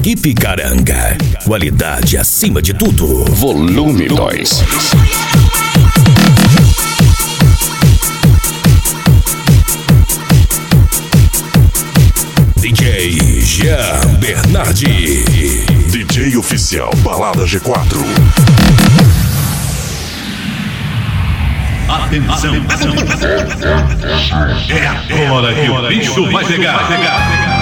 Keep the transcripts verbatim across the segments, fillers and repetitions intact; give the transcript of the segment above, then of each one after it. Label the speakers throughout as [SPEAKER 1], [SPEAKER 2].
[SPEAKER 1] Equipe Caranga, qualidade acima de tudo. Volume dois. D J Jean Bernardi,
[SPEAKER 2] D J oficial Balada G quatro.
[SPEAKER 3] Atenção, é agora que o bicho vai pegar, pegar, pegar.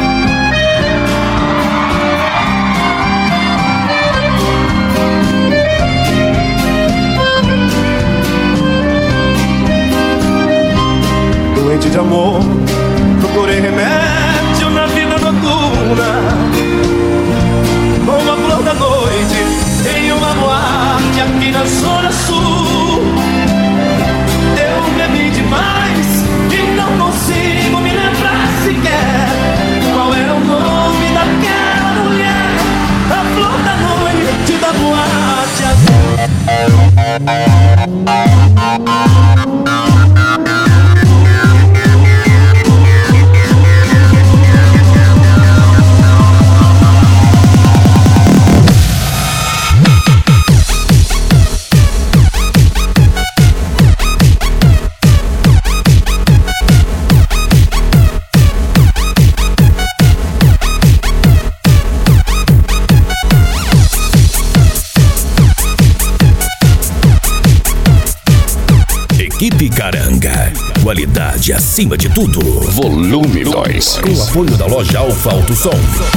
[SPEAKER 4] Doente de amor, procurei remédio na vida noturna, como a flor da noite em uma boate aqui na zona sul. Eu bebi demais e não consigo me lembrar sequer qual é o nome daquela mulher, a flor da noite da
[SPEAKER 1] Equipe Caranga, qualidade acima de tudo. Volume dois. Com o apoio da loja Alfa Auto Som.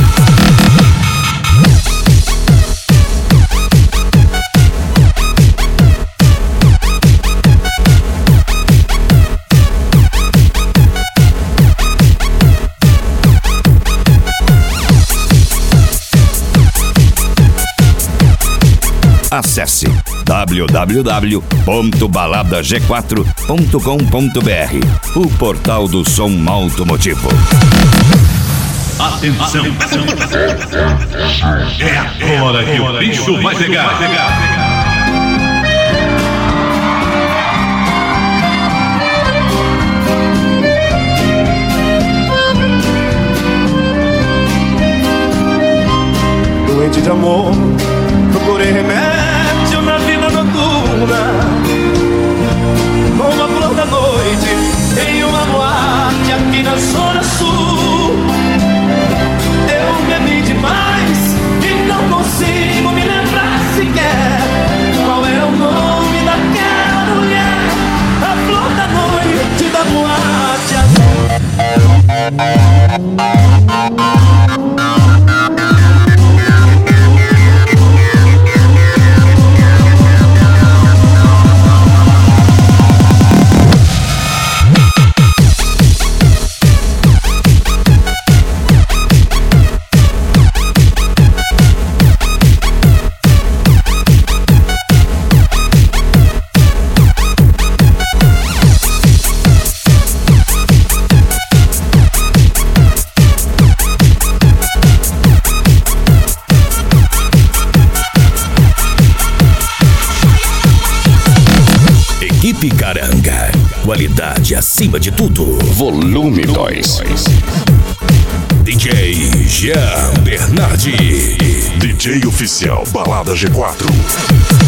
[SPEAKER 1] Acesse w w w ponto balada g quatro ponto com ponto b r, o portal do som automotivo.
[SPEAKER 3] Atenção, é agora que o bicho vai pegar, pegar, pegar.
[SPEAKER 4] Doente de amor, procurei remédio na vida noturna, como a flor da noite em uma boate aqui na zona sul. Eu bebi demais e não consigo me lembrar sequer qual é o nome daquela mulher, a flor da noite da boate.
[SPEAKER 1] Equipe Caranga, qualidade acima de tudo. Volume dois. D J Jean Bernardi,
[SPEAKER 2] D J oficial Balada G quatro.